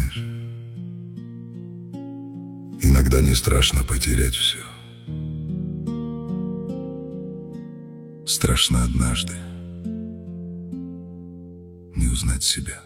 знаешь, иногда не страшно потерять все. Страшно однажды не узнать себя.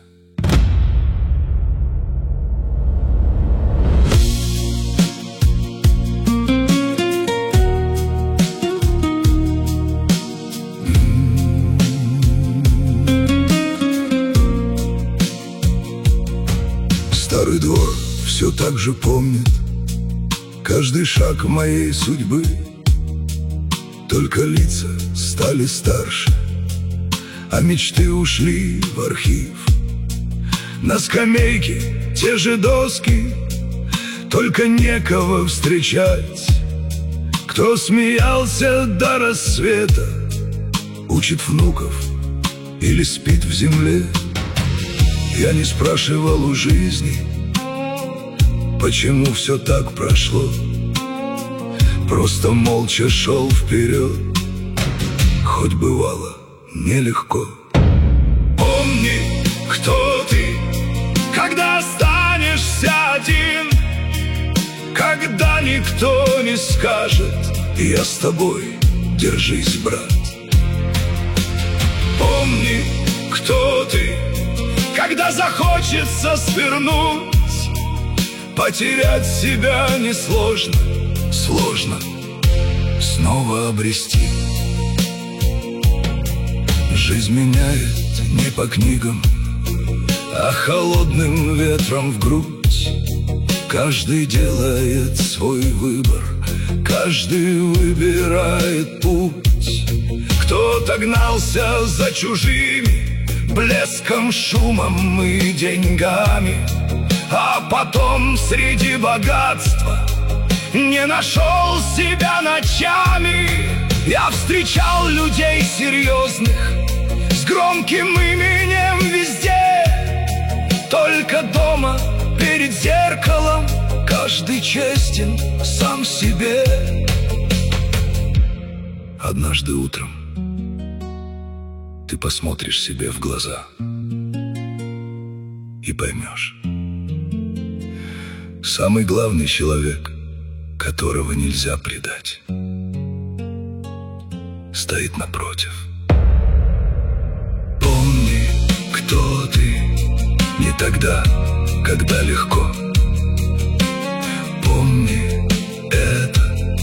Старый двор все так же помнит каждый шаг моей судьбы. Только лица стали старше, а мечты ушли в архив. На скамейке те же доски, только некого встречать. Кто смеялся до рассвета, учит внуков или спит в земле. Я не спрашивал у жизни, почему все так прошло. Просто молча шел вперед, хоть бывало нелегко. Помни, кто ты, когда останешься один, когда никто не скажет: я с тобой, держись, брат. Помни, кто ты, когда захочется свернуть. Потерять себя несложно, сложно снова обрести. Жизнь меняет не по книгам, а холодным ветром в грудь. Каждый делает свой выбор, каждый выбирает путь. Кто-то гнался за чужими блеском, шумом и деньгами, а потом среди богатства не нашел себя ночами. Я встречал людей серьезных, с громким именем везде. Только дома перед зеркалом каждый честен сам себе. Однажды утром ты посмотришь себе в глаза и поймешь: самый главный человек, которого нельзя предать, стоит напротив. Помни, кто ты, не тогда, когда легко. Помни это,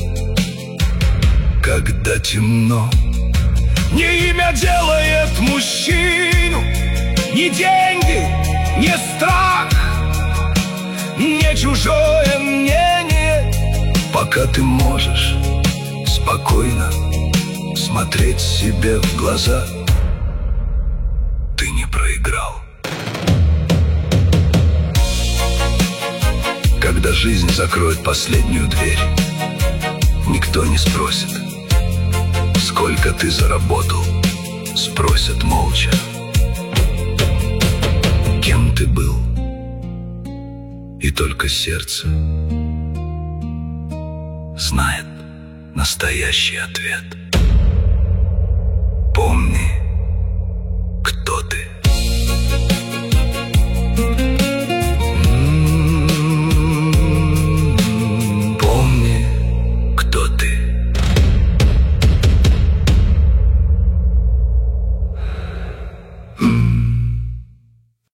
когда темно. Не имя делает мужчину, ни деньги, ни страх, не чужое мнение. Пока ты можешь спокойно смотреть себе в глаза, ты не проиграл. Когда жизнь закроет последнюю дверь, никто не спросит, сколько ты заработал. Спросят молча, кем ты был. И только сердце знает настоящий ответ. Помни,